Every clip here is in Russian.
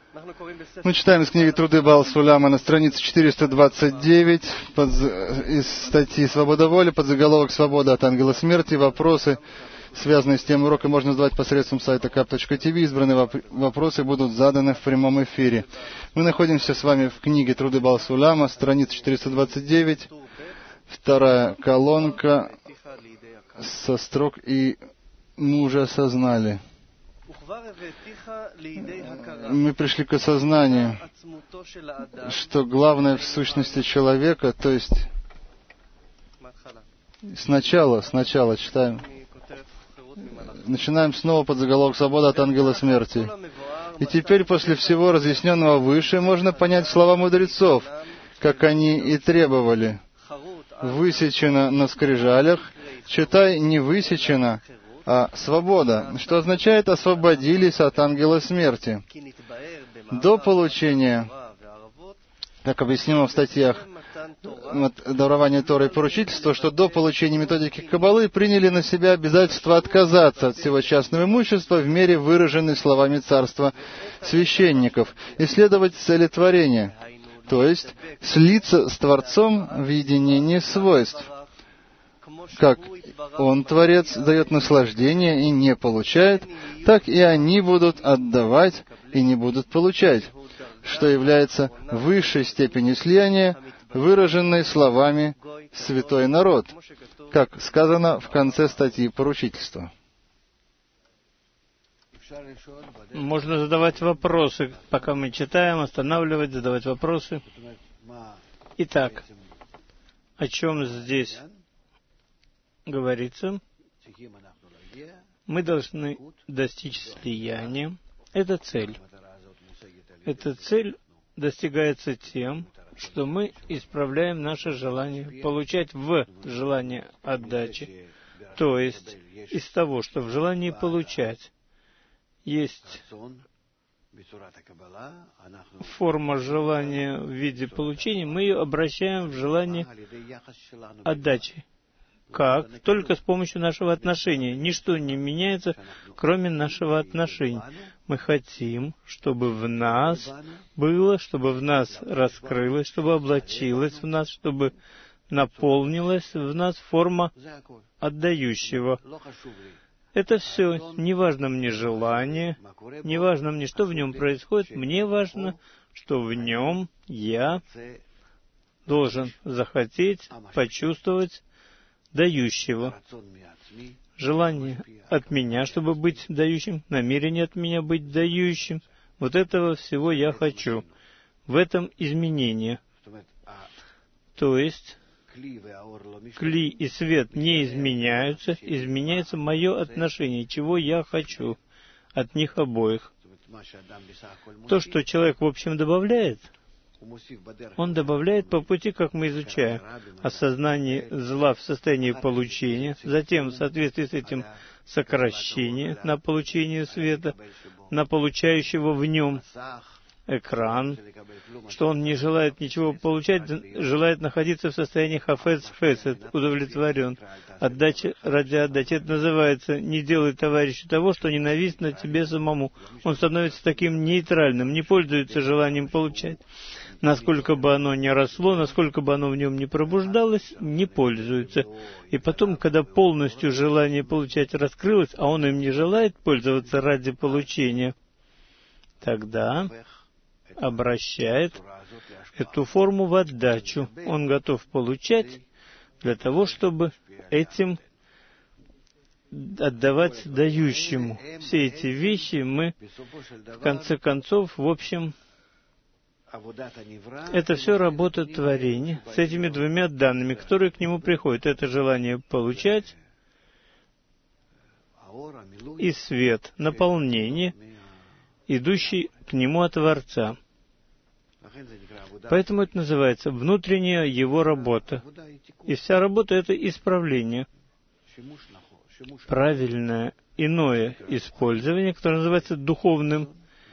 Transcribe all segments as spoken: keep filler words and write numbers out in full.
Мы читаем из книги «Труды Баал Суляма» на странице четыреста двадцать девять под, из статьи «Свобода воли», под заголовок «Свобода от ангела смерти». Вопросы, связанные с тем уроком, можно задавать посредством сайта кап точка ти ви. Избранные вопросы будут заданы в прямом эфире. Мы находимся с вами в книге «Труды Баал Суляма», страница четыреста двадцать девять, вторая колонка со строк «И мы уже осознали». Мы пришли к осознанию, что главное в сущности человека, то есть сначала, сначала читаем, начинаем снова под заголовок «Свобода от ангела смерти». И теперь, после всего разъясненного выше, можно понять слова мудрецов, как они и требовали. Высечено на скрижалях, читай, не высечено, а свобода, что означает «освободились от ангела смерти». До получения, как объяснено в статьях дарования Торы и поручительства, что до получения методики Каббалы приняли на себя обязательство отказаться от всего частного имущества в мере, выраженной словами царства священников, и следовать цели творения, то есть слиться с Творцом в единении свойств. Как Он, Творец, дает наслаждение и не получает, так и они будут отдавать и не будут получать, что является высшей степенью слияния, выраженной словами «святой народ», как сказано в конце статьи поручительства. Можно задавать вопросы, пока мы читаем, останавливать, задавать вопросы. Итак, о чем здесь говорится? Мы должны достичь слияния. Это цель. Эта цель достигается тем, что мы исправляем наше желание получать в желании отдачи. То есть, из того, что в желании получать есть форма желания в виде получения, мы ее обращаем в желание отдачи. Как? Только с помощью нашего отношения. Ничто не меняется, кроме нашего отношения. Мы хотим, чтобы в нас было, чтобы в нас раскрылось, чтобы облачилось в нас, чтобы наполнилась в нас форма отдающего. Это все. Не важно мне желание, не важно мне, что в нем происходит. Мне важно, что в нем я должен захотеть, почувствовать дающего. Желание от меня, чтобы быть дающим, намерение от меня быть дающим. Вот этого всего я хочу. В этом изменение. То есть, кли и свет не изменяются, изменяется мое отношение, чего я хочу от них обоих. То, что человек в общем добавляет, он добавляет по пути, как мы изучаем, осознание зла в состоянии получения, затем в соответствии с этим сокращение на получение света, на получающего в нем экран, что он не желает ничего получать, желает находиться в состоянии хафец хесед, удовлетворен. Отдача ради отдачи. Это называется «не делай товарищу того, что ненавистно тебе самому». Он становится таким нейтральным, не пользуется желанием получать. Насколько бы оно ни росло, насколько бы оно в нем не пробуждалось, не пользуется. И потом, когда полностью желание получать раскрылось, а он им не желает пользоваться ради получения, тогда обращает эту форму в отдачу. Он готов получать для того, чтобы этим отдавать дающему. Все эти вещи мы, в конце концов, в общем, это все работа творения с этими двумя данными, которые к нему приходят. Это желание получать и свет, наполнение, идущий к нему от Творца. Поэтому это называется внутренняя его работа. И вся работа — это исправление. Правильное иное использование, которое называется духовным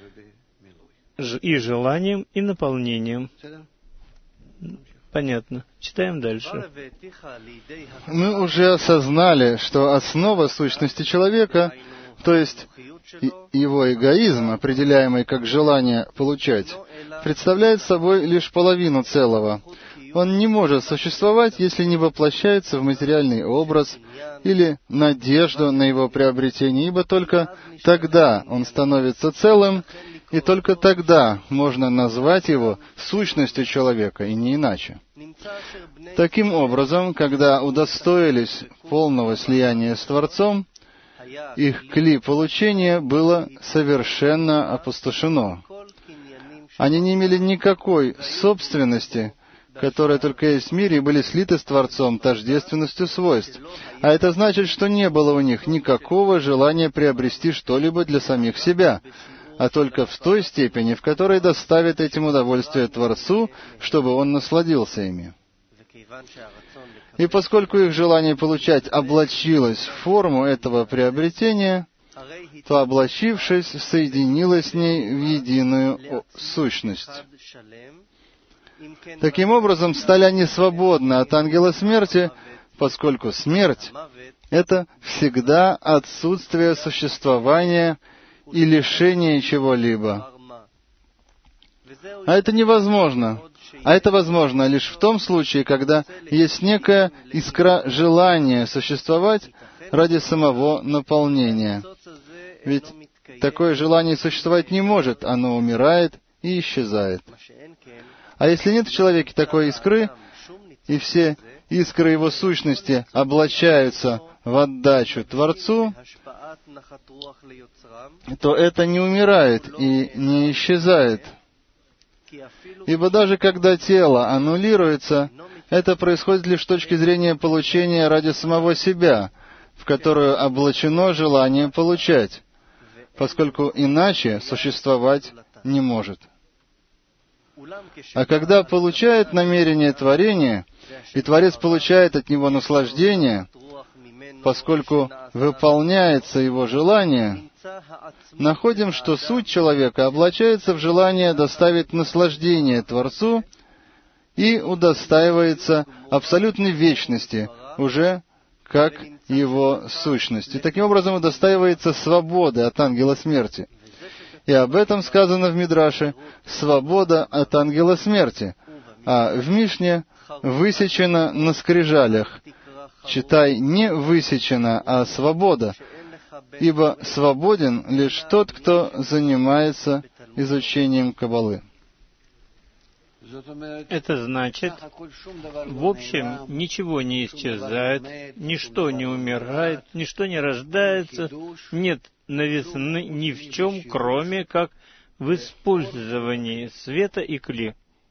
и желанием, и наполнением. Понятно. Читаем дальше. Мы уже осознали, что основа сущности человека, То есть его эгоизм, определяемый как желание получать, представляет собой лишь половину целого. Он не может существовать, если не воплощается в материальный образ или надежду на его приобретение, ибо только тогда он становится целым, и только тогда можно назвать его сущностью человека, и не иначе. Таким образом, когда удостоились полного слияния с Творцом, их кли получения было совершенно опустошено. Они не имели никакой собственности, которая только есть в мире, и были слиты с Творцом тождественностью свойств. А это значит, что не было у них никакого желания приобрести что-либо для самих себя, а только в той степени, в которой доставит этим удовольствие Творцу, чтобы Он насладился ими. И поскольку их желание получать облачилось в форму этого приобретения, то, облачившись, соединилось с ней в единую сущность. Таким образом, стали они свободны от ангела смерти, поскольку смерть — это всегда отсутствие существования и лишение чего-либо. А это невозможно. А это возможно лишь в том случае, когда есть некая искра желания существовать ради самого наполнения. Ведь такое желание существовать не может, оно умирает и исчезает. А если нет в человеке такой искры, и все искры его сущности облачаются в отдачу Творцу, то это не умирает и не исчезает. Ибо даже когда тело аннулируется, это происходит лишь с точки зрения получения ради самого себя, в которую облачено желание получать, поскольку иначе существовать не может. А когда получает намерение творения, и Творец получает от него наслаждение, поскольку выполняется его желание, находим, что суть человека облачается в желание доставить наслаждение Творцу и удостаивается абсолютной вечности, уже как его сущность. И таким образом удостаивается свободы от ангела смерти. И об этом сказано в Мидраше «свобода от ангела смерти», а в Мишне «высечена на скрижалях». Читай, не высечена, а свобода, ибо свободен лишь тот, кто занимается изучением Каббалы. Это значит, в общем, ничего не исчезает, ничто не умирает, ничто не рождается, нет новизны ни в чем, кроме как в использовании света и кли.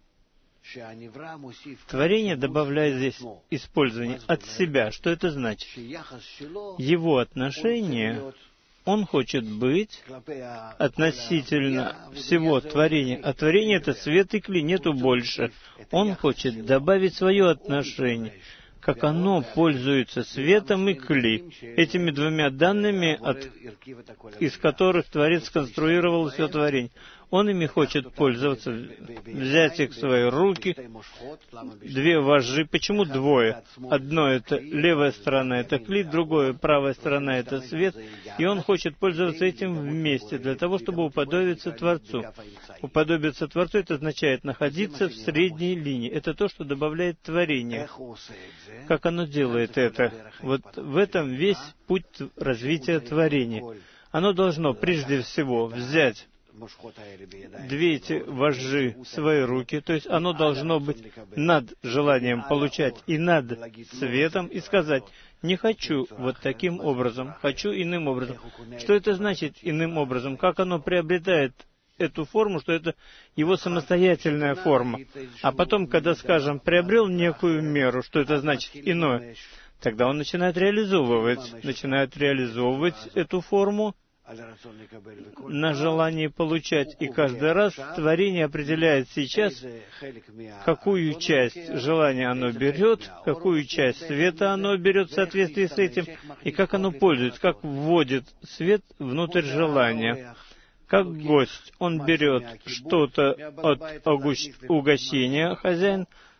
Творение добавляет здесь использование от себя. Что это значит? Его отношение, он хочет быть относительно всего творения. А творение — это свет и кли, нету больше. Он хочет добавить свое отношение, как оно пользуется светом и кли, этими двумя данными, от, из которых Творец сконструировал все творение. Он ими хочет пользоваться, взять их в свои руки, две вожжи. Почему двое? Одно — это левая сторона, это кли, другое — правая сторона, это свет. И он хочет пользоваться этим вместе, для того, чтобы уподобиться Творцу. Уподобиться Творцу — это означает находиться в средней линии. Это то, что добавляет творение. Как оно делает это? Вот в этом весь путь развития творения. Оно должно прежде всего взять две эти вожжи в свои руки, то есть оно должно быть над желанием получать и над светом, и сказать: не хочу вот таким образом, хочу иным образом. Что это значит иным образом? Как оно приобретает эту форму, что это его самостоятельная форма. А потом, когда, скажем, приобрел некую меру, что это значит иное, тогда он начинает реализовывать, начинает реализовывать эту форму на желание получать. И каждый раз творение определяет сейчас, какую часть желания оно берет, какую часть света оно берет в соответствии с этим, и как оно пользуется, как вводит свет внутрь желания. Как гость, он берет что-то от угощения, хозяин,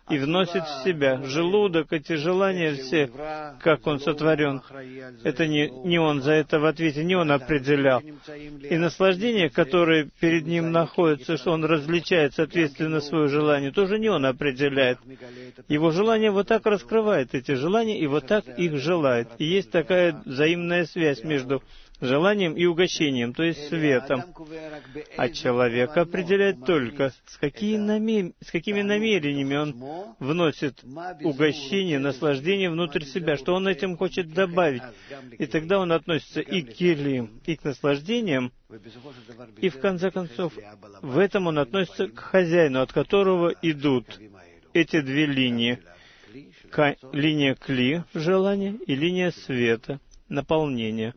и вносит в себя. Желудок, эти желания все, как он сотворен, это не, не он за это в ответе, не он определял. И наслаждение, которое перед ним находится, что он различает соответственно свое желание, тоже не он определяет. Его желание вот так раскрывает эти желания и вот так их желает. И есть такая взаимная связь между желанием и угощением, то есть светом. А человек определяет только, с, какие намер... с какими намерениями он вносит угощение, наслаждение внутрь себя, что он этим хочет добавить. И тогда он относится и к келим, и к наслаждениям, и в конце концов в этом он относится к хозяину, от которого идут эти две линии. К... Линия кли, желания, и линия света, наполнения.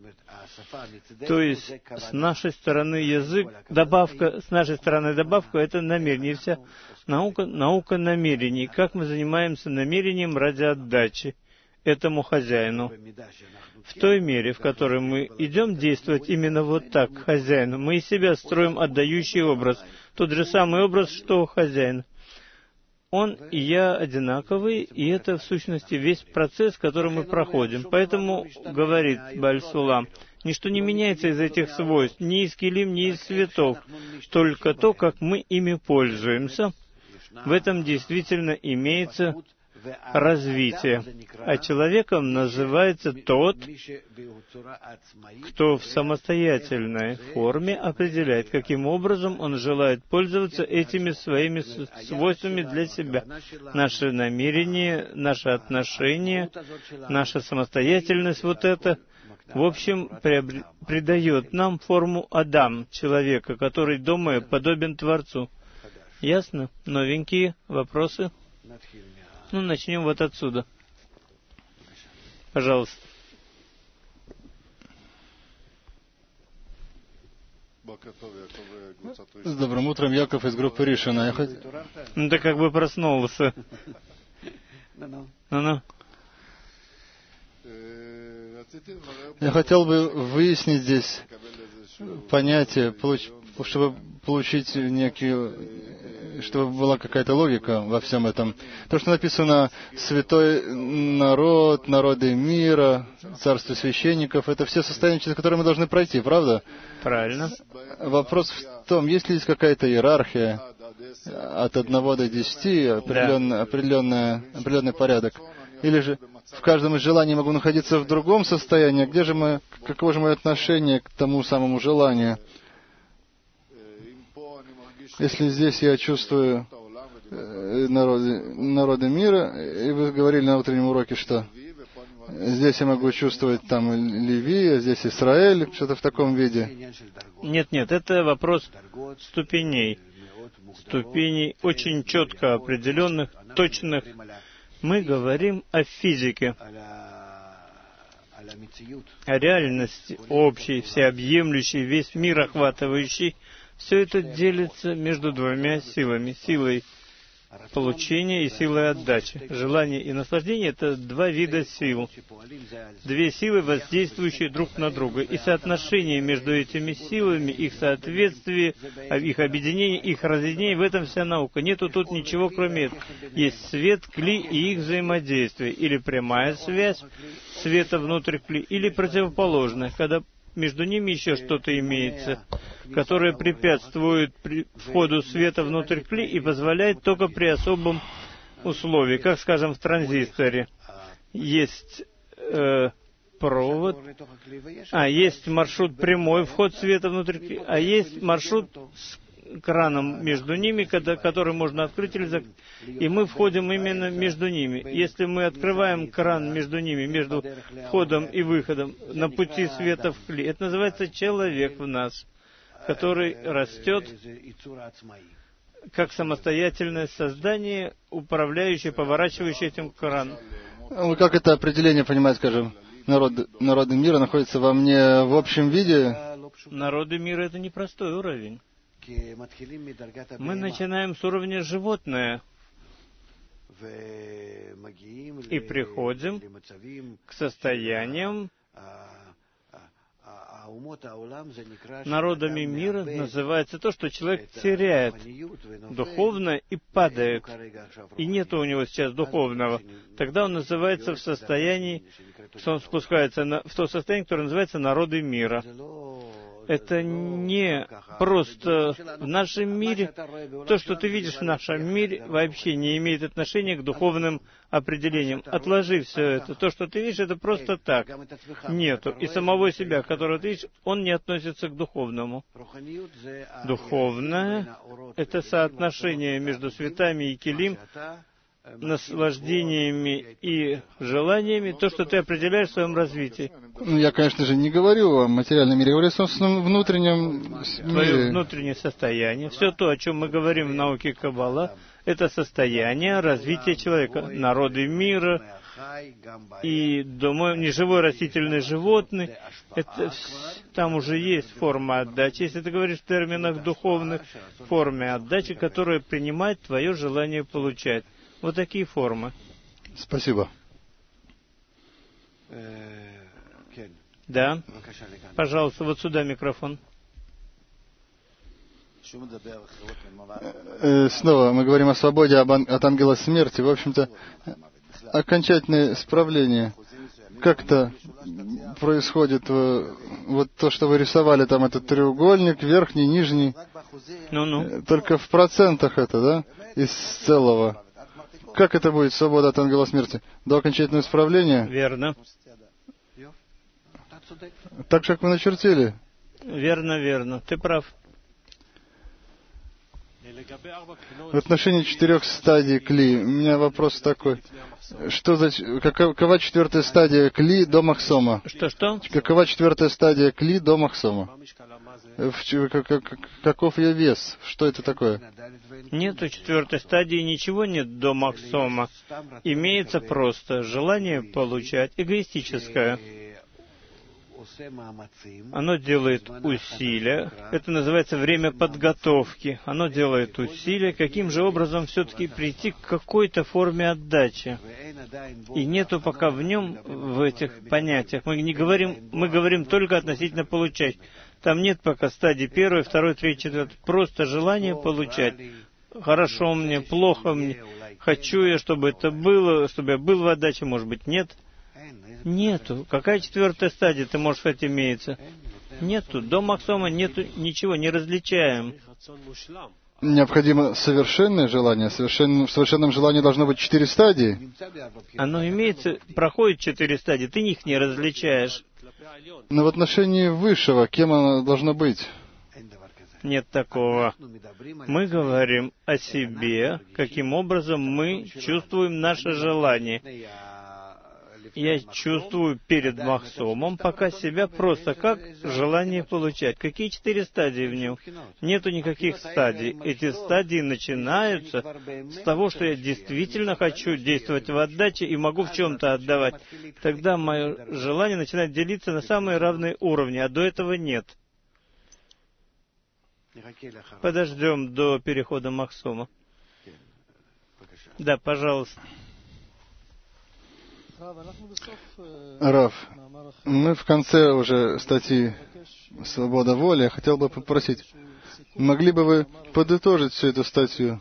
То есть, с нашей стороны язык, добавка, с нашей стороны добавка — это намерение. Вся наука, наука намерений. Как мы занимаемся намерением ради отдачи этому хозяину. В той мере, в которой мы идем действовать именно вот так к хозяину, мы из себя строим отдающий образ. Тот же самый образ, что у хозяина. Он и я одинаковые, и это, в сущности, весь процесс, который мы проходим. Поэтому, говорит Бааль Сулам, ничто не меняется из этих свойств, ни из келим, ни из цветов, только то, как мы ими пользуемся. В этом действительно имеется развитие. А человеком называется тот, кто в самостоятельной форме определяет, каким образом он желает пользоваться этими своими свойствами для себя. Наше намерение, наше отношение, наша самостоятельность, вот это, в общем, придает нам форму Адам, человека, который, думая, подобен Творцу. Ясно? Новенькие вопросы? Ну, начнем вот отсюда. Пожалуйста. С добрым утром, Яков из группы Ришина. Я хот... Ну, ты как бы проснулся. Ну-ну. Я хотел бы выяснить здесь понятие, получ... чтобы получить некую, чтобы была какая-то логика во всем этом. То, что написано «святой народ», «народы мира», «царство священников», это все состояния, через которые мы должны пройти, правда? Правильно. Вопрос в том, есть ли здесь какая-то иерархия от одного до десяти, определенный, да. определенный, определенный порядок, или же в каждом из желаний могу находиться в другом состоянии, где же мы, каково же мое отношение к тому самому желанию? Если здесь я чувствую народы, народы мира, и вы говорили на утреннем уроке, что здесь я могу чувствовать там Ливия, здесь Израиль, что-то в таком виде. Нет, нет, это вопрос ступеней. Ступеней очень четко определенных, точных. Мы говорим о физике, о реальности общей, всеобъемлющей, весь мир охватывающей. Все это делится между двумя силами. Силой получения и силой отдачи. Желание и наслаждение — это два вида сил. Две силы, воздействующие друг на друга. И соотношение между этими силами, их соответствие, их объединение, их разъединение — в этом вся наука. Нету тут ничего, кроме этого. Есть свет, кли и их взаимодействие. Или прямая связь света внутрь кли, или противоположная, когда между ними еще что-то имеется, которое препятствует при входу света внутрь кли и позволяет только при особом условии, как, скажем, в транзисторе. Есть э, провод, а есть маршрут прямой, вход света внутрь кли, а есть маршрут с краном между ними, когда, который можно открыть или закрыть. И мы входим именно между ними. Если мы открываем кран между ними, между входом и выходом, на пути света в кли, это называется человек в нас, который растет как самостоятельное создание, управляющее, поворачивающее этим краном. Вы как это определение понимаете, скажем, народ, народы мира находятся во мне в общем виде? Народы мира — это непростой уровень. Мы начинаем с уровня животное и приходим к состояниям Народами мира называется то, что человек теряет духовное и падает, и нет у него сейчас духовного. Тогда он называется в состоянии, что он спускается на, в то состояние, которое называется народы мира. Это не просто в нашем мире. То, что ты видишь в нашем мире, вообще не имеет отношения к духовным определениям. Отложи все это. То, что ты видишь, это просто так. Нету. И самого себя, которого ты видишь, он не относится к духовному. Духовное — это соотношение между светами и келим, наслаждениями и желаниями, то, что ты определяешь в своем развитии. Ну, я, конечно же, не говорю о материальном мире, я говорю о собственном внутреннем мире. Твое внутреннее состояние, все то, о чем мы говорим в науке Каббала, это состояние развития человека, народы мира и, думаю, неживой растительный животный. Это, там уже есть форма отдачи. Если ты говоришь в терминах духовных, форме отдачи, которая принимает твое желание получать. Вот такие формы. Спасибо. Да. Пожалуйста, вот сюда микрофон. Снова мы говорим о свободе от ангела смерти. В общем-то, окончательное исправление. Как-то происходит вот то, что вы рисовали, там этот треугольник, верхний, нижний. Ну-ну. Только в процентах это, да? Из целого. Как это будет, свобода от ангела смерти? До окончательного исправления? Верно. Так же, как вы начертили? Верно, верно. Ты прав. В отношении четырех стадий кли, у меня вопрос такой. Что за... Какова четвертая стадия кли до махсома? Что-что? Какова четвертая стадия кли до махсома? Каков ее вес? Что это такое? Нету четвертой стадии, ничего нет до махсома. Имеется просто желание получать, эгоистическое. Оно делает усилия. Это называется время подготовки. Оно делает усилия, каким же образом все-таки прийти к какой-то форме отдачи. И нету пока в нем, в этих понятиях. Мы не говорим, мы говорим только относительно получать. Там нет пока стадии первой, второй, третьей, четвертой. Просто желание получать. Хорошо мне, плохо мне. Хочу я, чтобы это было, чтобы я был в отдаче, может быть, нет. Нету. Какая четвертая стадия, ты можешь сказать, имеется? Нету. До махсома нету ничего, не различаем. Необходимо совершенное желание. Совершен... В совершенном желании должно быть четыре стадии. Оно имеется, проходит четыре стадии, ты их не различаешь. Но в отношении высшего, кем оно должно быть? Нет такого. Мы говорим о себе, каким образом мы чувствуем наше желание. Я чувствую перед махсомом пока себя просто как желание получать. Какие четыре стадии в нем? Нету никаких стадий. Эти стадии начинаются с того, что я действительно хочу действовать в отдаче и могу в чем-то отдавать. Тогда мое желание начинает делиться на самые равные уровни, а до этого нет. Подождем до перехода махсома. Да, пожалуйста. Раф, мы в конце уже статьи «Свобода воли». Я хотел бы попросить, могли бы вы подытожить всю эту статью,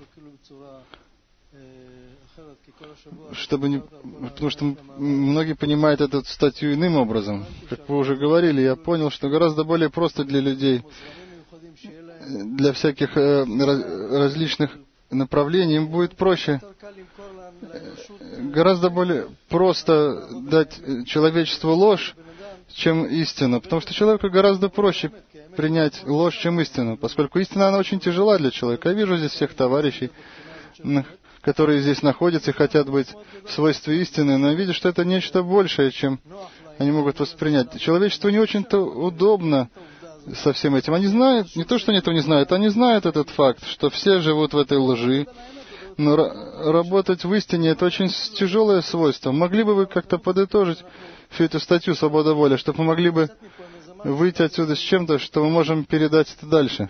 чтобы не... потому что многие понимают эту статью иным образом. Как вы уже говорили, я понял, что гораздо более просто для людей, для всяких э, различных направлений, им будет проще, гораздо более просто дать человечеству ложь, чем истину, потому что человеку гораздо проще принять ложь, чем истину, поскольку истина, она очень тяжела для человека. Я вижу здесь всех товарищей, которые здесь находятся и хотят быть в свойстве истины, но я вижу, что это нечто большее, чем они могут воспринять. Человечеству не очень-то удобно со всем этим. Они знают, не то, что они этого не знают, они знают этот факт, что все живут в этой лжи, но работать в истине — это очень тяжелое свойство. Могли бы вы как-то подытожить всю эту статью «Свобода воли», чтобы мы могли бы выйти отсюда с чем-то, что мы можем передать это дальше?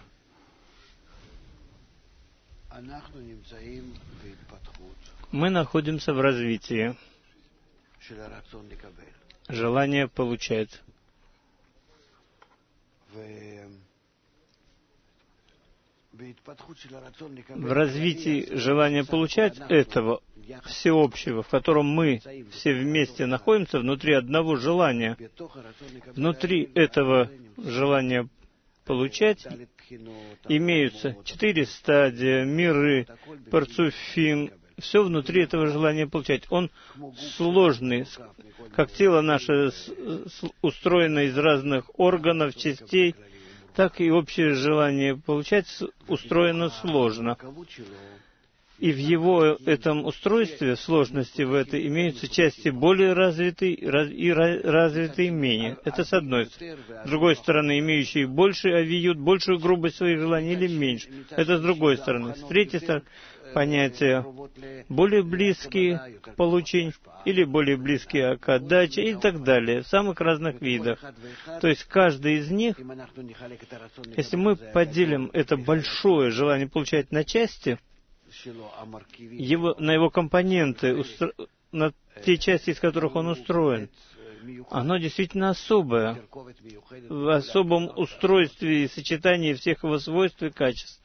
Мы находимся в развитии. Желание получать. В развитии желания получать этого всеобщего, в котором мы все вместе находимся, внутри одного желания, внутри этого желания получать имеются четыре стадии, миры, парцуфим, все внутри этого желания получать. Он сложный, как тело наше устроено из разных органов, частей, так и общее желание получать устроено сложно. И в его этом устройстве, сложности в этой, имеются части более развитые и развитые менее. Это с одной стороны. С другой стороны, имеющие больше авиют, большую грубость своих желаний или меньше. Это с другой стороны. С третьей стороны, понятия более близкие к получению или более близкие к отдаче и так далее, в самых разных видах. То есть каждый из них, если мы поделим это большое желание получать на части, его, на его компоненты, устро... на те части, из которых он устроен, оно действительно особое, в особом устройстве и сочетании всех его свойств и качеств.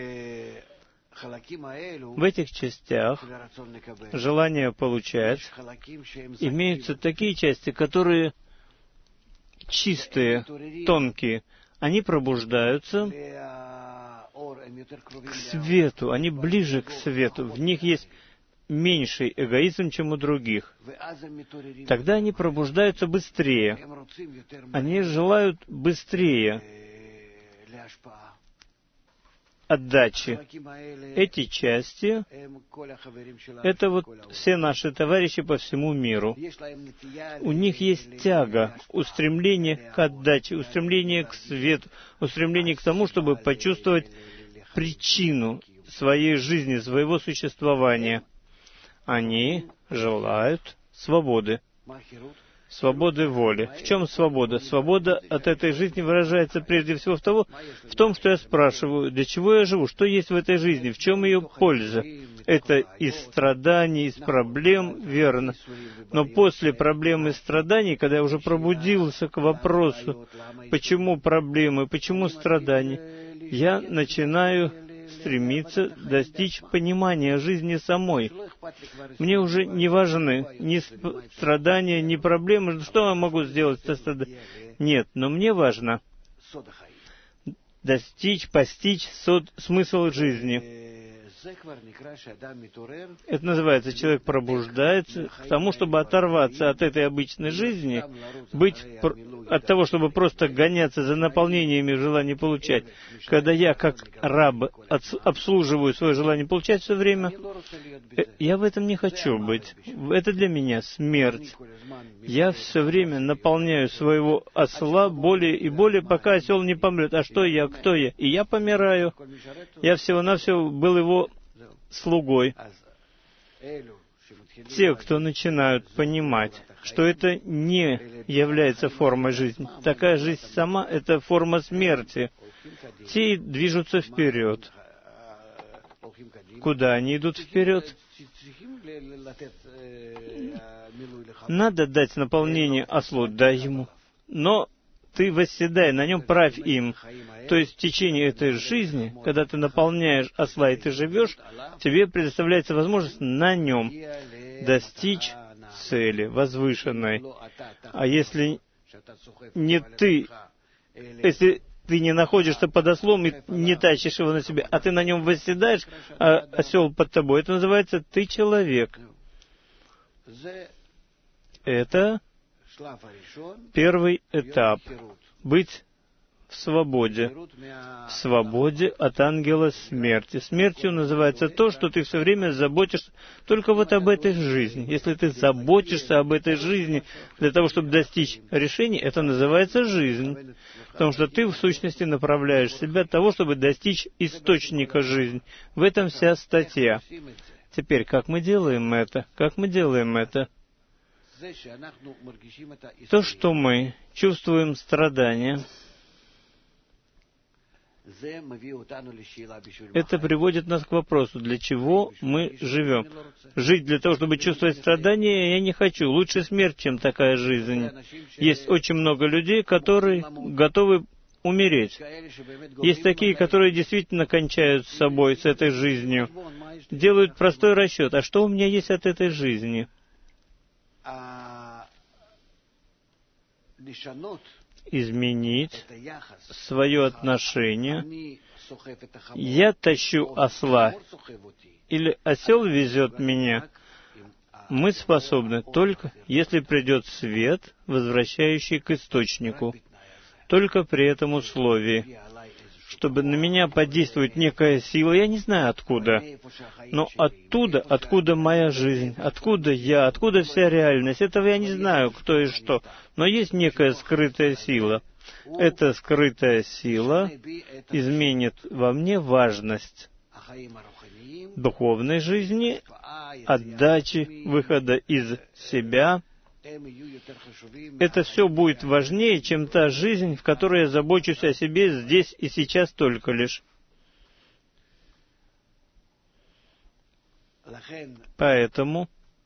В этих частях желание получать имеются такие части, которые чистые, тонкие. Они пробуждаются к свету, они ближе к свету. В них есть меньший эгоизм, чем у других. Тогда они пробуждаются быстрее. Они желают быстрее отдачи. Эти части — это вот все наши товарищи по всему миру. У них есть тяга, устремление к отдаче, устремление к свету, устремление к тому, чтобы почувствовать причину своей жизни, своего существования. Они желают свободы. Свободы воли. В чем свобода? Свобода от этой жизни выражается прежде всего в, того, в том, что я спрашиваю, для чего я живу, что есть в этой жизни, в чем ее польза. Это из страданий, из проблем, верно. Но после проблем и страданий, когда я уже пробудился к вопросу, почему проблемы, почему страдания, я начинаю стремиться достичь понимания жизни самой. Мне уже не важны ни страдания, ни проблемы. Что я могу сделать со страданием? Нет, но мне важно достичь, постичь сод, смысл жизни. Это называется, человек пробуждается к тому, чтобы оторваться от этой обычной жизни, быть от того, чтобы просто гоняться за наполнениями желаний получать. Когда я, как раб, обслуживаю свое желание получать все время, я в этом не хочу быть. Это для меня смерть. Я все время наполняю своего осла более и более, пока осел не помрет. А что я, кто я? И я помираю. Я всего-навсего был его слугой. Те, кто начинают понимать, что это не является формой жизни, такая жизнь сама — это форма смерти, те движутся вперед. Куда они идут вперед? Надо дать наполнение ослу, дай ему. Но ты восседай на нем, правь им. То есть в течение этой жизни, когда ты наполняешь осла и ты живешь, тебе предоставляется возможность на нем достичь цели возвышенной. А если не ты, если ты не находишься под ослом и не тащишь его на себе, а ты на нем восседаешь, а осел под тобой, это называется «ты человек». Это первый этап. Быть в свободе. В свободе от ангела смерти. Смертью называется то, что ты все время заботишься только вот об этой жизни. Если ты заботишься об этой жизни для того, чтобы достичь решения, это называется жизнь. Потому что ты в сущности направляешь себя от того, чтобы достичь источника жизни. В этом вся статья. Теперь, как мы делаем это? Как мы делаем это? То, что мы чувствуем страдания, это приводит нас к вопросу, для чего мы живем. Жить для того, чтобы чувствовать страдания, я не хочу. Лучше смерть, чем такая жизнь. Есть очень много людей, которые готовы умереть. Есть такие, которые действительно кончают с собой, с этой жизнью. Делают простой расчет. А что у меня есть от этой жизни? Изменить свое отношение. Я тащу осла, или осел везет меня. Мы способны только, если придет свет, возвращающий к источнику. Только при этом условии, чтобы на меня подействует некая сила, я не знаю откуда, но оттуда, откуда моя жизнь, откуда я, откуда вся реальность, этого я не знаю, кто и что, но есть некая скрытая сила. Эта скрытая сила изменит во мне важность духовной жизни, отдачи, выхода из себя. Это все будет важнее, чем та жизнь, в которой я забочусь о себе здесь и сейчас только лишь. Поэтому,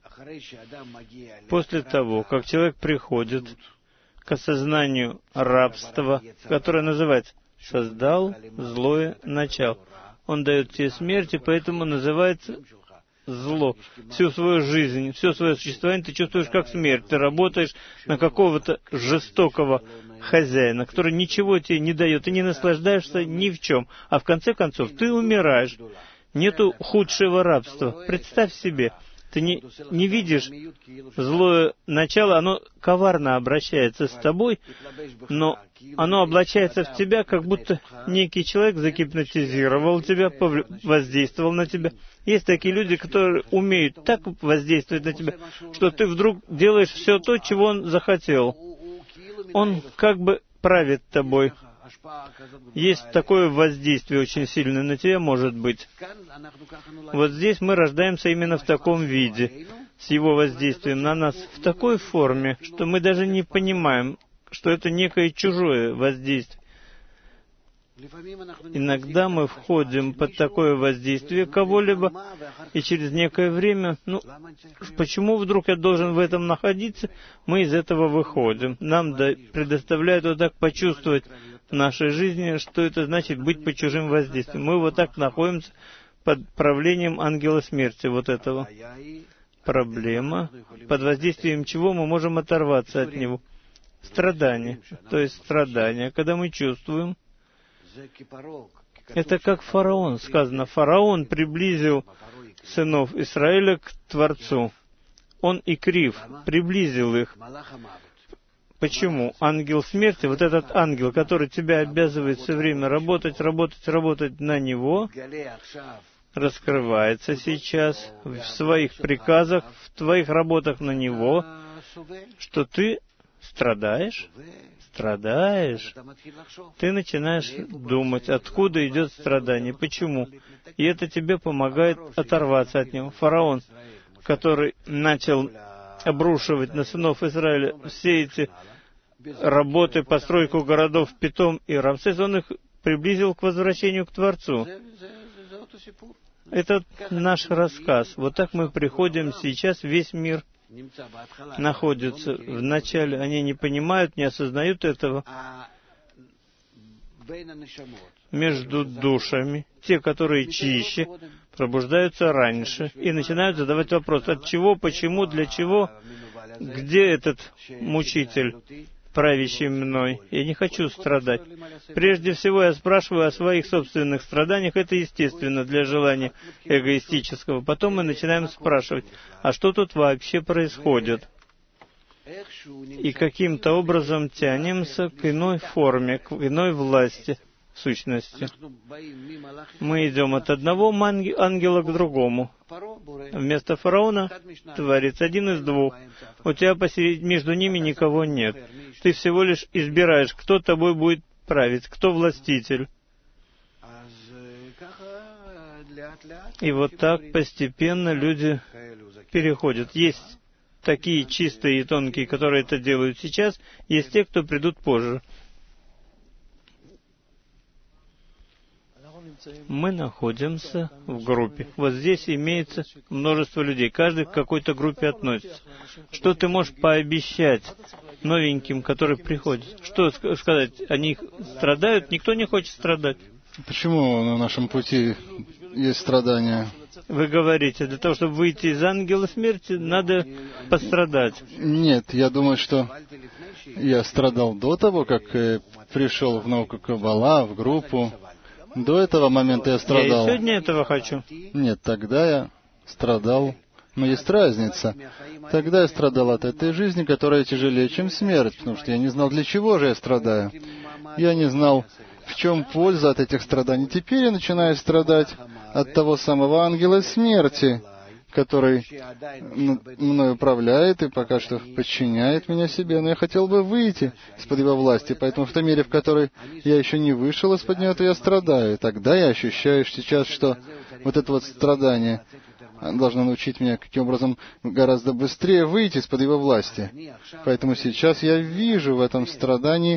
после того, как человек приходит к осознанию рабства, которое называется «создал злое начало», он дает тебе смерть, и поэтому называется зло. Всю свою жизнь, все свое существование ты чувствуешь как смерть. Ты работаешь на какого-то жестокого хозяина, который ничего тебе не дает. Ты не наслаждаешься ни в чем. А в конце концов ты умираешь. Нету худшего рабства. Представь себе, ты не, не видишь злое начало, оно коварно обращается с тобой, но оно облачается в тебя, как будто некий человек загипнотизировал тебя, воздействовал на тебя. Есть такие люди, которые умеют так воздействовать на тебя, что ты вдруг делаешь все то, чего он захотел. Он как бы правит тобой. Есть такое воздействие очень сильное на тебя, может быть. Вот здесь мы рождаемся именно в таком виде, с его воздействием на нас, в такой форме, что мы даже не понимаем, что это некое чужое воздействие. Иногда мы входим под такое воздействие кого-либо, и через некое время, ну, почему вдруг я должен в этом находиться, мы из этого выходим. Нам предоставляют вот так почувствовать в нашей жизни, что это значит быть под чужим воздействием. Мы вот так находимся под правлением ангела смерти, вот этого. Проблема, под воздействием чего мы можем оторваться от него. Страдание, то есть страдание, когда мы чувствуем. Это как фараон, сказано, фараон приблизил сынов Израиля к Творцу. Он и крив, приблизил их. Почему? Ангел смерти, вот этот ангел, который тебя обязывает все время работать, работать, работать на него, раскрывается сейчас в своих приказах, в твоих работах на него, что ты страдаешь, страдаешь, ты начинаешь думать, откуда идет страдание, почему. И это тебе помогает оторваться от него. Фараон, который начал обрушивать на сынов Израиля все эти работы, постройку городов Питом и Рамсес, он их приблизил к возвращению к Творцу. Это наш рассказ. Вот так мы приходим сейчас, весь мир находятся в начале, они не понимают, не осознают этого. Между душами, те, которые чище, пробуждаются раньше и начинают задавать вопрос, от чего, почему, для чего, где этот мучитель, правящий мной. Я не хочу страдать. Прежде всего я спрашиваю о своих собственных страданиях. Это естественно для желания эгоистического. Потом мы начинаем спрашивать, а что тут вообще происходит? И каким-то образом тянемся к иной форме, к иной власти, сущности. Мы идем от одного ангела к другому. Вместо фараона Творец один из двух. У тебя посеред... между ними никого нет. Ты всего лишь избираешь, кто тобой будет править, кто властитель. И вот так постепенно люди переходят. Есть такие чистые и тонкие, которые это делают сейчас, есть те, кто придут позже. Мы находимся в группе. Вот здесь имеется множество людей. Каждый к какой-то группе относится. Что ты можешь пообещать новеньким, которые приходят? Что сказать? Они страдают? Никто не хочет страдать. Почему на нашем пути есть страдания? Вы говорите, для того, чтобы выйти из ангела смерти, надо пострадать. Нет, я думаю, что я страдал до того, как пришел в науку Каббала, в группу. До этого момента я страдал. Я и сегодня этого хочу. Нет, тогда я страдал. Но есть разница. Тогда я страдал от этой жизни, которая тяжелее, чем смерть, потому что я не знал, для чего же я страдаю. Я не знал, в чем польза от этих страданий. Теперь я начинаю страдать от того самого ангела смерти, который мной управляет и пока что подчиняет меня себе. Но я хотел бы выйти из-под его власти, поэтому в той мере, в которой я еще не вышел из-под него, то я страдаю. И тогда я ощущаю сейчас, что вот это вот страдание должно научить меня, каким образом гораздо быстрее выйти из-под его власти. Поэтому сейчас я вижу в этом страдании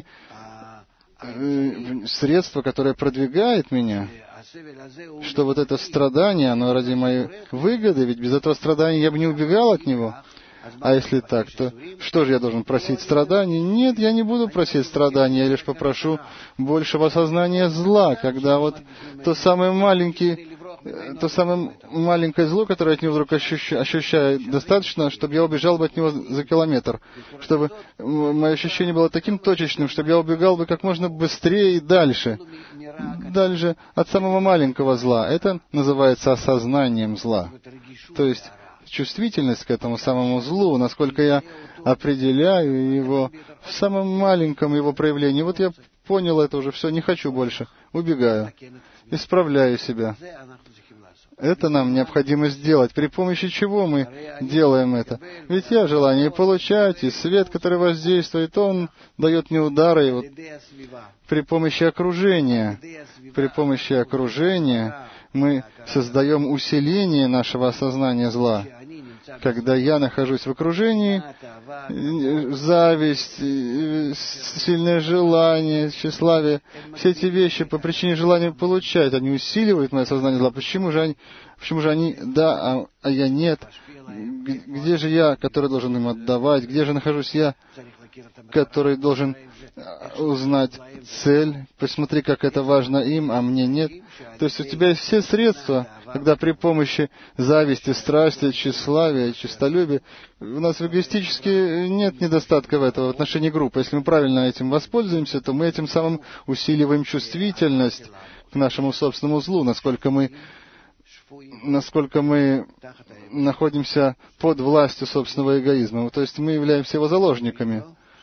средство, которое продвигает меня, что вот это страдание, оно ради моей выгоды, ведь без этого страдания я бы не убегал от него. А если так, то что же я должен просить страданий? Нет, я не буду просить страданий, я лишь попрошу большего осознания зла, когда вот то самое маленький, то самое маленькое зло, которое от него вдруг ощущаю, ощущаю, достаточно, чтобы я убежал бы от него за километр, чтобы мое ощущение было таким точечным, чтобы я убегал бы как можно быстрее и дальше, дальше от самого маленького зла. Это называется осознанием зла. То есть чувствительность к этому самому злу, насколько я определяю его в самом маленьком его проявлении. Вот я понял это уже, все, не хочу больше, убегаю, исправляю себя. Это нам необходимо сделать. При помощи чего мы делаем это? Ведь я желание получать, и свет, который воздействует, он дает мне удары. И вот при помощи окружения, при помощи окружения мы создаем усиление нашего осознания зла. Когда я нахожусь в окружении, зависть, сильное желание, тщеславие, все эти вещи по причине желания получать, они усиливают мое сознание зла. Почему же они, почему же они да, а, а я нет? Где же я, который должен им отдавать? Где же нахожусь я, который должен узнать цель? Посмотри, как это важно им, а мне нет. То есть у тебя есть все средства, когда при помощи зависти, страсти, тщеславия, честолюбия, у нас эгоистически нет недостатка в этом в отношении группы. Если мы правильно этим воспользуемся, то мы этим самым усиливаем чувствительность к нашему собственному злу, насколько мы насколько мы находимся под властью собственного эгоизма. То есть мы являемся его заложниками.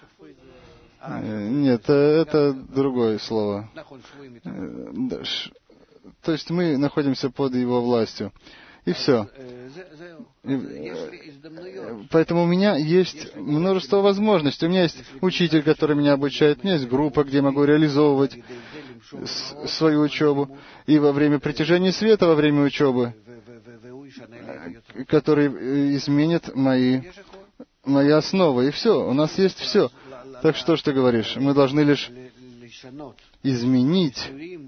Нет, это другое слово. То есть мы находимся под его властью. И все. И, поэтому у меня есть множество возможностей. У меня есть учитель, который меня обучает. У меня есть группа, где я могу реализовывать свою учебу. И во время притяжения света, во время учебы, который изменит мои, мои основы. И все. У нас есть все. Так что ж ты говоришь? Мы должны лишь изменить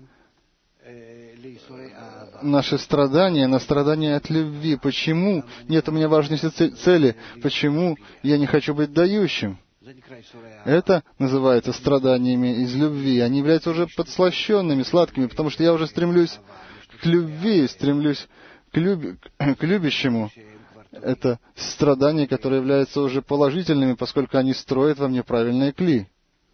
наши страдания на страдания от любви. Почему нет у меня важности цели? Почему я не хочу быть дающим? Это называется страданиями из любви. Они являются уже подслащенными, сладкими, потому что я уже стремлюсь к любви, стремлюсь к, люб... к любящему. Это страдания, которые являются уже положительными, поскольку они строят во мне правильные кли.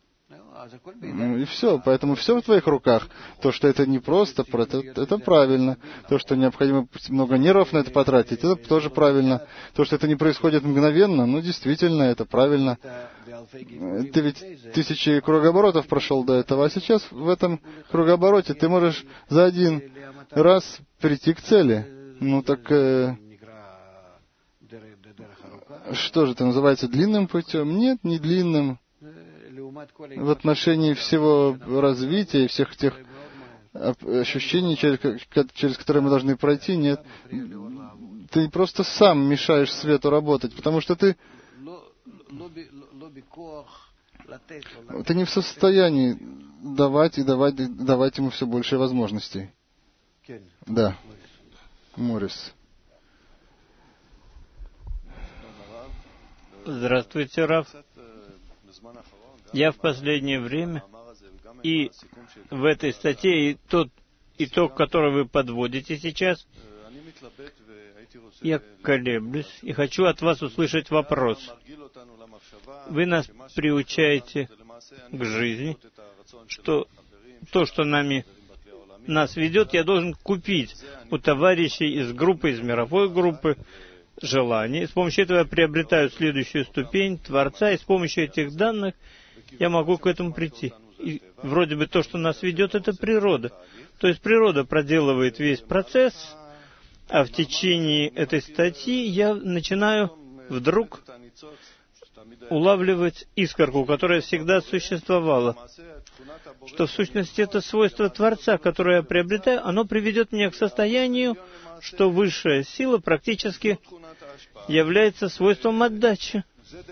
И все. Поэтому все в твоих руках. То, что это не просто, это, это правильно. То, что необходимо много нервов на это потратить, это тоже правильно. То, что это не происходит мгновенно, ну, действительно, это правильно. Ты ведь тысячи кругооборотов прошел до этого, а сейчас в этом кругообороте ты можешь за один раз прийти к цели. Ну, так... Э, что же это называется длинным путем? Нет, не длинным. В отношении всего развития и всех тех ощущений, через, через которые мы должны пройти, нет. Ты просто сам мешаешь свету работать, потому что ты, ты не в состоянии давать и давать, давать ему все больше возможностей. Да, Морис. Здравствуйте, Раф. Я в последнее время и в этой статье, и тот итог, который вы подводите сейчас, я колеблюсь и хочу от вас услышать вопрос. Вы нас приучаете к жизни, что то, что нами нас ведет, я должен купить у товарищей из группы, из мировой группы, желаний. С помощью этого я приобретаю следующую ступень Творца, и с помощью этих данных я могу к этому прийти. И вроде бы то, что нас ведет, это природа. То есть природа проделывает весь процесс, а в течение этой статьи я начинаю вдруг улавливать искорку, которая всегда существовала. Что в сущности это свойство Творца, которое я приобретаю, оно приведет меня к состоянию, что высшая сила практически является свойством отдачи.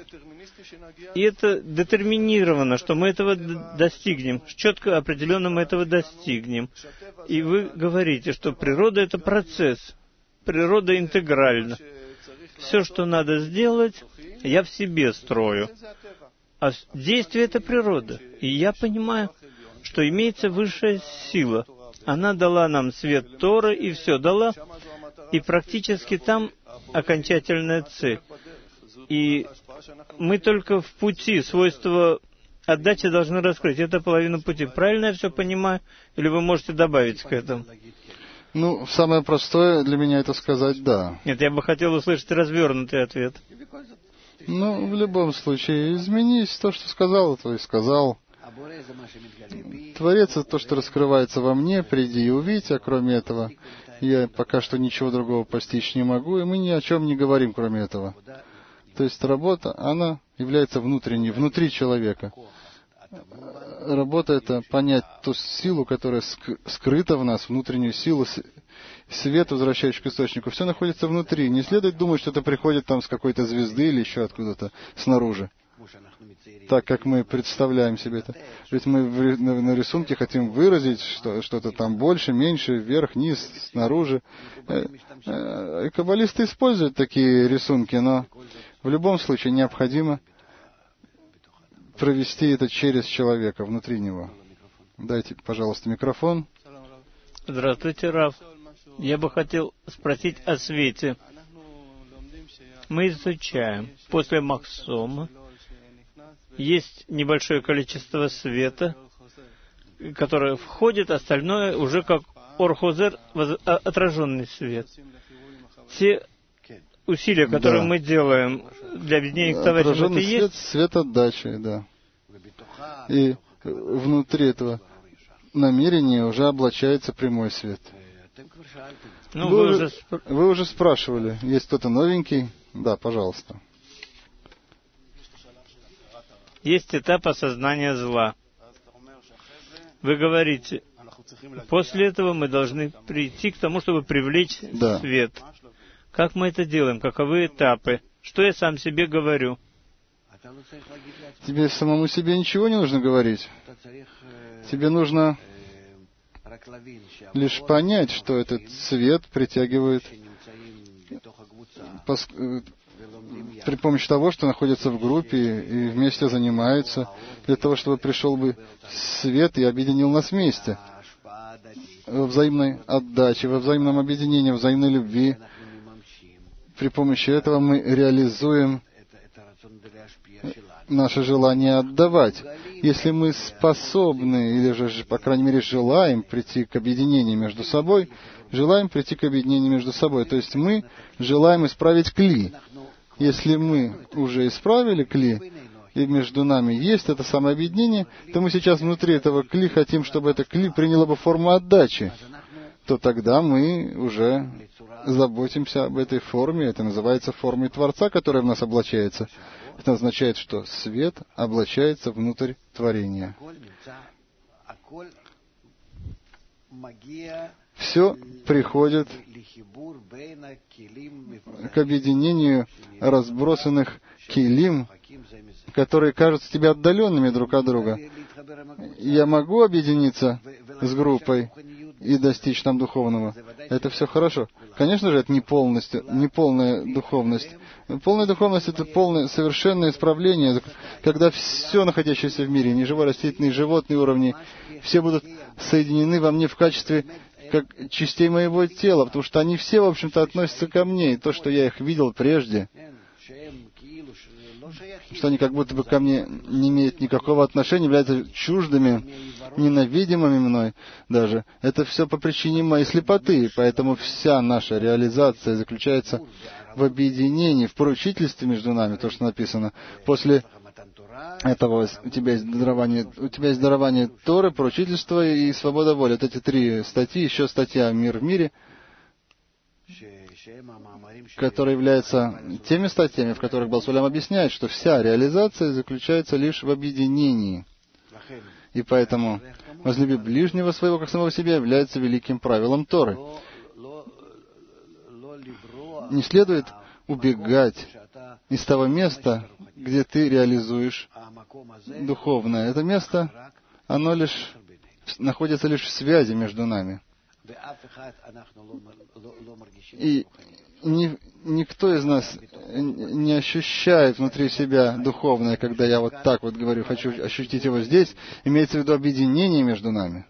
И это детерминировано, что мы этого достигнем. Четко, определенно мы этого достигнем. И вы говорите, что природа — это процесс. Природа интегральна. Все, что надо сделать, я в себе строю. А действие — это природа. И я понимаю, что имеется высшая сила. Она дала нам свет Торы, и все дала. И практически там окончательная цель. И мы только в пути свойства отдачи должны раскрыть. Это половина пути. Правильно я все понимаю? Или вы можете добавить к этому? Ну, самое простое для меня это сказать «да». Нет, я бы хотел услышать развернутый ответ. Ну, в любом случае, изменись. То, что сказал, то и сказал. Творец — это то, что раскрывается во мне. Приди и увидь, а кроме этого я пока что ничего другого постичь не могу, и мы ни о чем не говорим, кроме этого. То есть работа, она является внутренней, внутри человека. Работа — это понять ту силу, которая скрыта в нас, внутреннюю силу, свет, возвращающий к источнику. Все находится внутри. Не следует думать, что это приходит там с какой-то звезды или еще откуда-то снаружи. Так, как мы представляем себе это. Ведь мы на рисунке хотим выразить что, что-то там больше, меньше, вверх, низ, снаружи. И каббалисты используют такие рисунки, но в любом случае необходимо провести это через человека, внутри него. Дайте, пожалуйста, микрофон. Здравствуйте, Рав. Я бы хотел спросить о свете. Мы изучаем. После Махсома есть небольшое количество света, которое входит, остальное уже как Ор-Хозер, отраженный свет. Те усилия, которые да. мы делаем для объединения к товарищам, отраженный это свет, есть? Свет отдачи, да. И внутри этого намерения уже облачается прямой свет. Ну, вы, вы, уже, уже... вы уже спрашивали, есть кто-то новенький? Да, пожалуйста. Есть этап осознания зла. Вы говорите, после этого мы должны прийти к тому, чтобы привлечь да. свет. Как мы это делаем? Каковы этапы? Что я сам себе говорю? Тебе самому себе ничего не нужно говорить. Тебе нужно лишь понять, что этот свет притягивает пос... при помощи того, что находится в группе и вместе занимаются, для того, чтобы пришел бы свет и объединил нас вместе. Во взаимной отдаче, во взаимном объединении, во взаимной любви. При помощи этого мы реализуем наше желание отдавать. Если мы способны, или же, по крайней мере, желаем прийти к объединению между собой, желаем прийти к объединению между собой. То есть мы желаем исправить кли. Если мы уже исправили кли, и между нами есть это самое объединение, то мы сейчас внутри этого кли хотим, чтобы это кли приняло бы форму отдачи. То тогда мы уже заботимся об этой форме. Это называется формой Творца, которая в нас облачается. Это означает, что свет облачается внутрь творения. Все приходит к объединению разбросанных килим, которые кажутся тебе отдаленными друг от друга. Я могу объединиться с группой и достичь там духовного. Это все хорошо. Конечно же, это не полностью, не полная духовность. Полная духовность — это полное, совершенное исправление, когда все находящееся в мире, неживой, растительные, животные уровни, все будут соединены во мне в качестве как частей моего тела, потому что они все, в общем-то, относятся ко мне. И то, что я их видел прежде, что они как будто бы ко мне не имеют никакого отношения, являются чуждыми, ненавидимыми мной даже. Это все по причине моей слепоты. Поэтому вся наша реализация заключается в объединении, в поручительстве между нами, то, что написано. После этого у тебя есть дарование, у тебя есть дарование Торы, поручительство и свобода воли. Вот эти три статьи, еще статья «Мир в мире», которые являются теми статьями, в которых Балсулям объясняет, что вся реализация заключается лишь в объединении. И поэтому возлюби ближнего своего, как самого себя, является великим правилом Торы. Не следует убегать из того места, где ты реализуешь духовное. Это место, оно лишь находится лишь в связи между нами. И ни, никто из нас не ощущает внутри себя духовное, когда я вот так вот говорю, хочу ощутить его здесь, имеется в виду объединение между нами.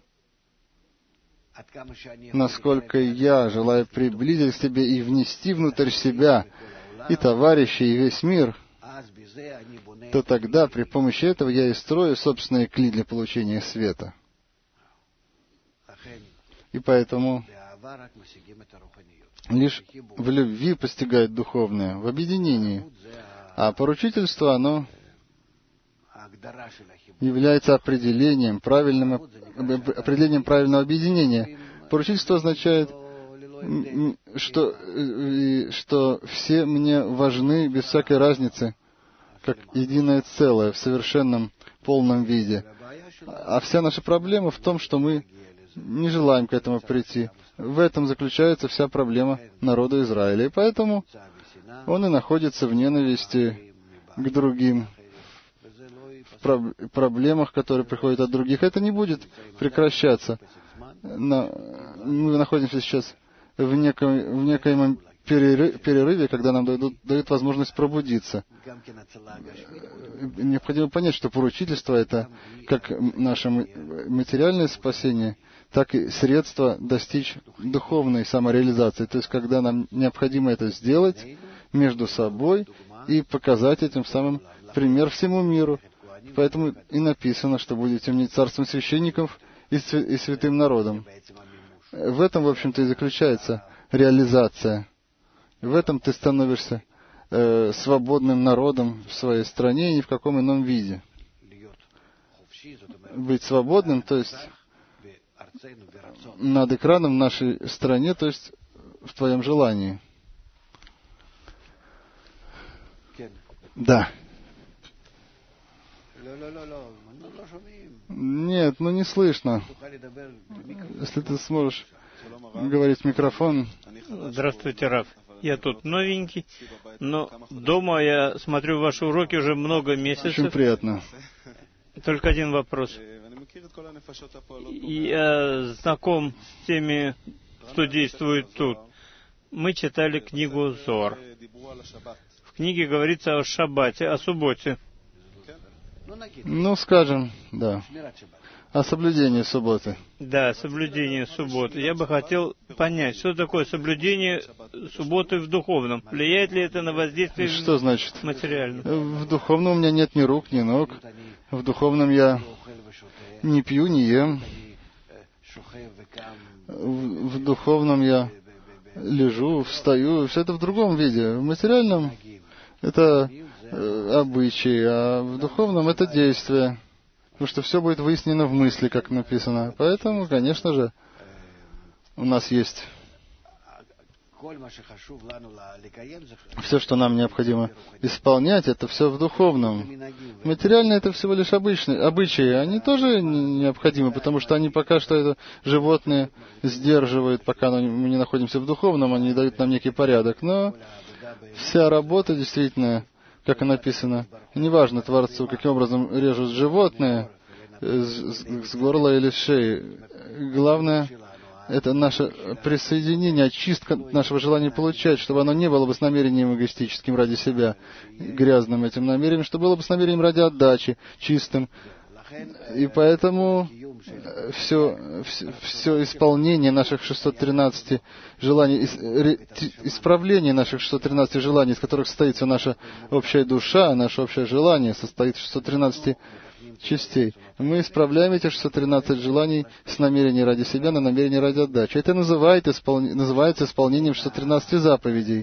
Насколько я желаю приблизить к себе и внести внутрь себя и товарищей, и весь мир, то тогда при помощи этого я и строю собственные кли для получения света. И поэтому лишь в любви постигает духовное, в объединении. А поручительство, оно является определением, правильным, определением правильного объединения. Поручительство означает, что, что все мне важны без всякой разницы, как единое целое, в совершенном, полном виде. А вся наша проблема в том, что мы не желаем к этому прийти. В этом заключается вся проблема народа Израиля. И поэтому он и находится в ненависти к другим, в проблемах, которые приходят от других. Это не будет прекращаться. Но мы находимся сейчас в неком, в некоем перерыве, когда нам дают, дают возможность пробудиться. Необходимо понять, что поручительство — это как наше материальное спасение, так и средство достичь духовной самореализации. То есть, когда нам необходимо это сделать между собой и показать этим самым пример всему миру. Поэтому и написано, что будете мне царством священников и святым народом. В этом, в общем-то, и заключается реализация. В этом ты становишься э, свободным народом в своей стране и ни в каком ином виде. Быть свободным, то есть над экраном в нашей стране, то есть в твоем желании. Да. Нет, ну не слышно. Если ты сможешь говорить в микрофон. Здравствуйте, Рав. Я тут новенький, но дома я смотрю ваши уроки уже много месяцев. Очень приятно. Только один вопрос. Я знаком с теми, кто действует тут. Мы читали книгу Зоар. В книге говорится о шаббате, о субботе. Ну, скажем, да. О соблюдении субботы. Да, соблюдение субботы. Я бы хотел понять, что такое соблюдение субботы в духовном. Влияет ли это на воздействие что значит? Материально? В духовном у меня нет ни рук, ни ног. В духовном я не пью, не ем. В, в духовном я лежу, встаю. Все это в другом виде. В материальном это э, обычаи, а в духовном это действие. Потому что все будет выяснено в мысли, как написано. Поэтому, конечно же, у нас есть все, что нам необходимо исполнять, это все в духовном. Материально это всего лишь обычные обычаи. Они тоже необходимы, потому что они пока что это животные сдерживают, пока мы не находимся в духовном, они дают нам некий порядок. Но вся работа действительно, как и написано, неважно Творцу, каким образом режут животные с, с горла или с шеи. Главное это наше присоединение, очистка нашего желания получать, чтобы оно не было бы с намерением эгоистическим ради себя, грязным этим намерением, чтобы было бы с намерением ради отдачи, чистым. И поэтому все, все, все исполнение наших шестисот тринадцати желаний, исправление наших шестисот тринадцати желаний, из которых состоит вся наша общая душа, наше общее желание, состоит из шестисот тринадцати частей. Мы исправляем эти шестьсот тринадцать желаний с намерения ради себя на намерение ради отдачи. Это называется, исполни... называется исполнением шестисот тринадцати заповедей.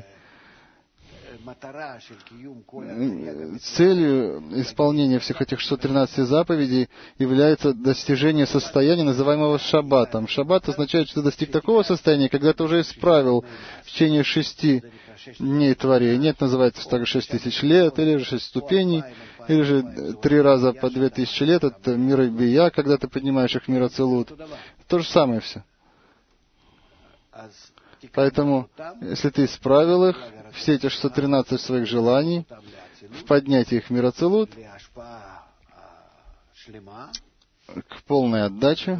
Целью исполнения всех этих шестисот тринадцати заповедей является достижение состояния, называемого шаббатом. Шаббат означает, что ты достиг такого состояния, когда ты уже исправил в течение шести дней творения. Это называется также шесть тысяч лет, или же шесть ступеней, или же три раза по две тысячи лет. Это мир бия, когда ты поднимаешь их в мир ацилут. То же самое все. Поэтому, если ты исправил их, все эти шестьсот тринадцать своих желаний, в поднятии их в мир ацилут, к полной отдаче,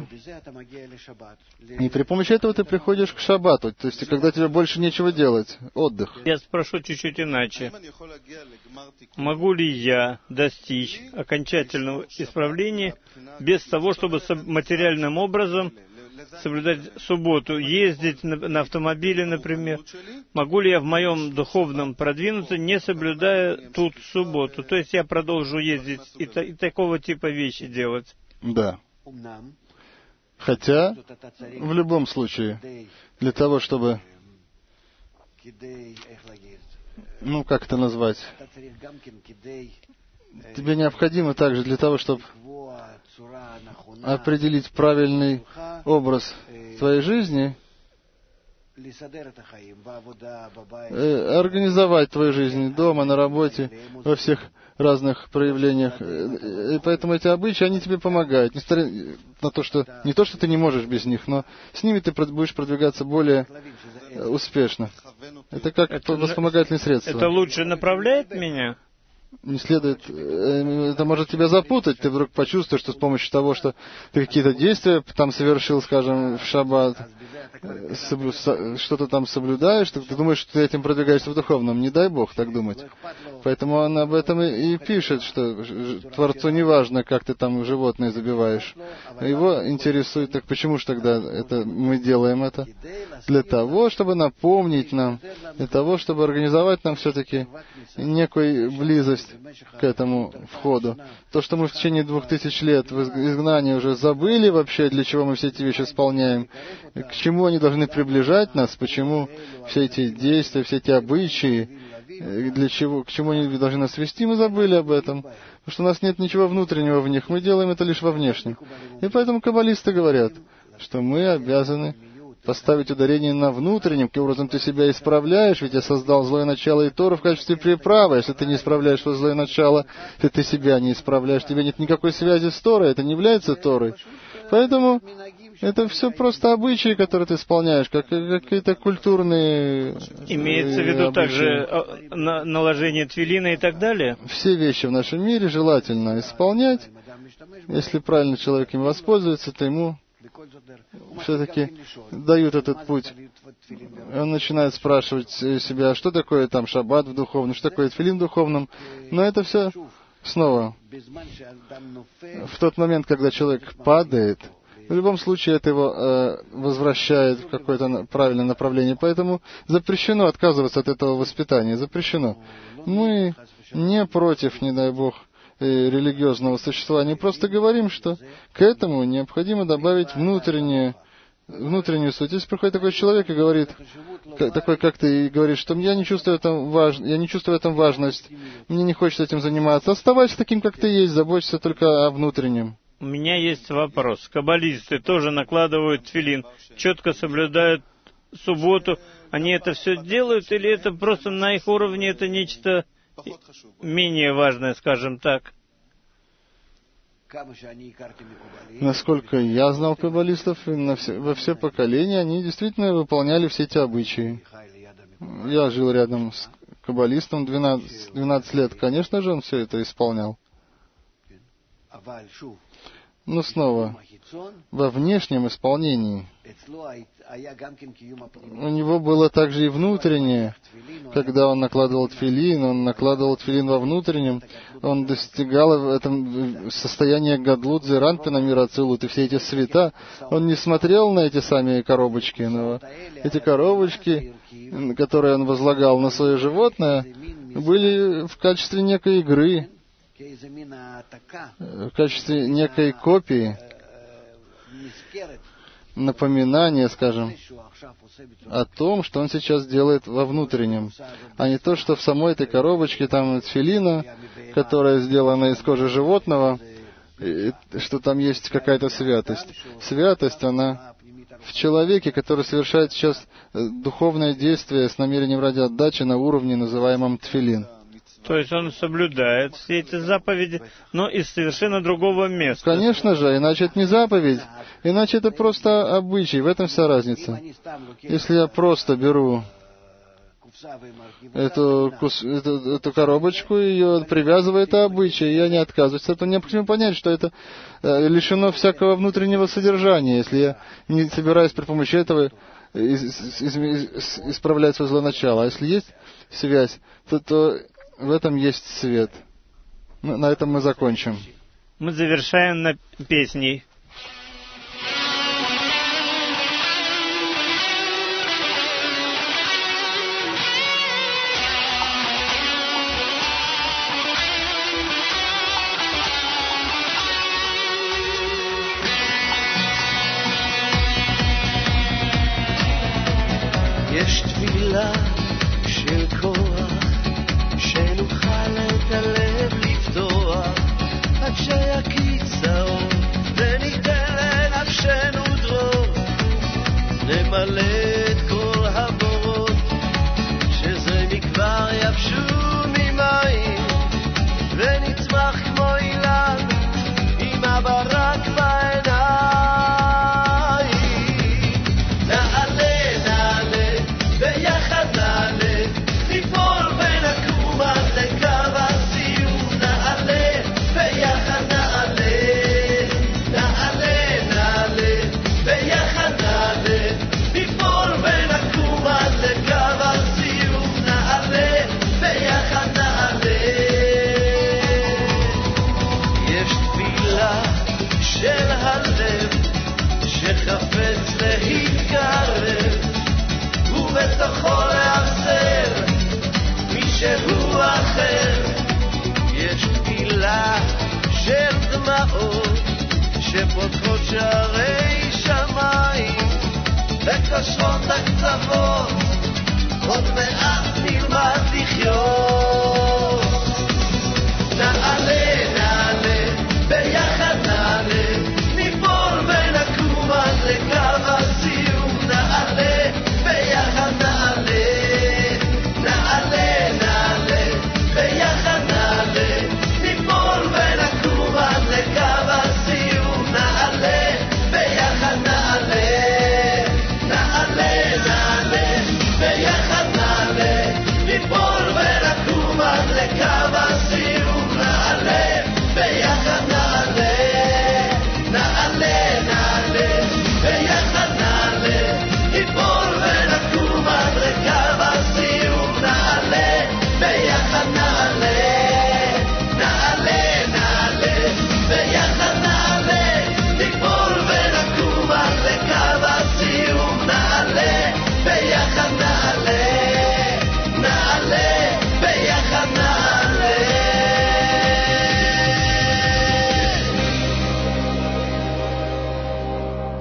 и при помощи этого ты приходишь к шаббату, то есть когда тебе больше нечего делать, отдых. Я спрошу чуть-чуть иначе. Могу ли я достичь окончательного исправления без того, чтобы материальным образом соблюдать субботу, ездить на, на автомобиле, например? Могу ли я в моем духовном продвинуться, не соблюдая тут субботу? То есть я продолжу ездить и, и такого типа вещи делать? Да. Хотя, в любом случае, для того, чтобы, ну, как это назвать, тебе необходимо также для того, чтобы определить правильный образ твоей жизни, организовать твою жизнь дома, на работе, во всех разных проявлениях. И поэтому эти обычаи, они тебе помогают. Несмотря на то, что не то, что ты не можешь без них, но с ними ты будешь продвигаться более успешно. Это как это, вспомогательные средства. Это лучше направляет меня? Не следует, это может тебя запутать, ты вдруг почувствуешь, что с помощью того, что ты какие-то действия там совершил, скажем, в шаббат, что-то там соблюдаешь, ты думаешь, что ты этим продвигаешься в духовном. Не дай Бог так думать. Поэтому он об этом и, и пишет, что Творцу не важно, как ты там животные забиваешь. Его интересует, так почему же тогда это, мы делаем это? Для того, чтобы напомнить нам, для того, чтобы организовать нам все-таки некую близость к этому входу. То, что мы в течение двух тысяч лет в изгнании уже забыли вообще, для чего мы все эти вещи исполняем, к чему они должны приближать нас, почему все эти действия, все эти обычаи, для чего, к чему они должны нас вести, мы забыли об этом. Потому что у нас нет ничего внутреннего в них, мы делаем это лишь во внешнем. И поэтому каббалисты говорят, что мы обязаны поставить ударение на внутреннем, каким образом ты себя исправляешь, ведь я создал злое начало и Тору в качестве приправы. Если ты не исправляешь свое злое начало, если ты себя не исправляешь, у тебя нет никакой связи с Торой, это не является Торой. Поэтому это все просто обычаи, которые ты исполняешь, как какие-то культурные... Имеется в виду также на, наложение тфилина и так далее? Все вещи в нашем мире желательно исполнять. Если правильно человек им воспользуется, то ему все-таки дают этот путь. Он начинает спрашивать себя, что такое там шаббат в духовном, что такое тфилин в духовном. Но это все снова в тот момент, когда человек падает, в любом случае это его э, возвращает в какое-то правильное направление. Поэтому запрещено отказываться от этого воспитания. Запрещено. Мы не против, не дай Бог, религиозного существования. Просто говорим, что к этому необходимо добавить внутреннее, внутреннюю суть. Если приходит такой человек и говорит, такой как ты, и говорит, что я не чувствую этом важ... я не чувствую этом важность, мне не хочется этим заниматься, оставайся таким, как ты есть, заботься только о внутреннем. У меня есть вопрос. Каббалисты тоже накладывают тфилин, четко соблюдают субботу. Они это все делают, или это просто на их уровне это нечто менее важное, скажем так? Насколько я знал каббалистов, на все, во все поколения они действительно выполняли все эти обычаи. Я жил рядом с каббалистом двенадцать, двенадцать лет. Конечно же, он все это исполнял. Но снова, во внешнем исполнении у него было также и внутреннее. Когда он накладывал тфилин, он накладывал тфилин во внутреннем, он достигал в этом состояния гадлут, зеранпина, мира ацилут, и все эти света. Он не смотрел на эти сами коробочки, но эти коробочки, которые он возлагал на свое животное, были в качестве некой игры, в качестве некой копии, напоминание, скажем, о том, что он сейчас делает во внутреннем, а не то, что в самой этой коробочке там тфилина, которая сделана из кожи животного, и что там есть какая-то святость. Святость, она в человеке, который совершает сейчас духовное действие с намерением ради отдачи на уровне, называемом тфилин. То есть он соблюдает все эти заповеди, но из совершенно другого места. Конечно же, иначе это не заповедь, иначе это просто обычай, в этом вся разница. Если я просто беру эту, эту, эту коробочку, ее привязываю, это обычай, я не отказываюсь. Это необходимо понять, что это лишено всякого внутреннего содержания, если я не собираюсь при помощи этого исправлять свое злоначало. А если есть связь, то... то в этом есть свет. На этом мы закончим. Мы завершаем на песней. יש תפילה של כוח שנוכל את הלב לפתוח עד שיקיץ האור וניתן לנפשנו דרור נמלא את כל הבורות שזה מכבר יבשו ממים ונצמח כמו אילן עם הברק בעיניים נעלה נעלה ביחד נעלה ניפול ונקום עד לקו הסיום נעלה ביחד נעלה נעלה נעלה ביחד נעלה ניפול ונקום עד לקו הסיום נעלה ביחד נעלה יש תפילה של הלב שחפץ להתקרב ובתוכו לאחסר מישהו אחר יש תפילה של דמעות שפותחות שערי שמיים וקושרות הקצוות